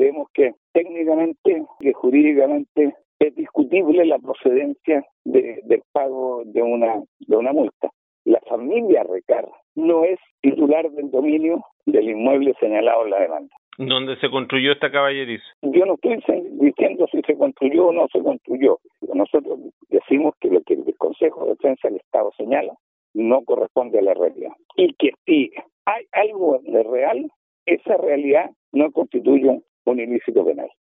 creemos que técnicamente, que jurídicamente es discutible la procedencia del pago de una multa. La familia Recar no es titular del dominio del inmueble señalado en la demanda. ¿Dónde se construyó esta caballeriza? Yo no estoy diciendo si se construyó o no se construyó. Nosotros decimos que lo que el Consejo de Defensa del Estado señala no corresponde a la realidad. Y que si hay algo de real, esa realidad no constituye un ilícito penal.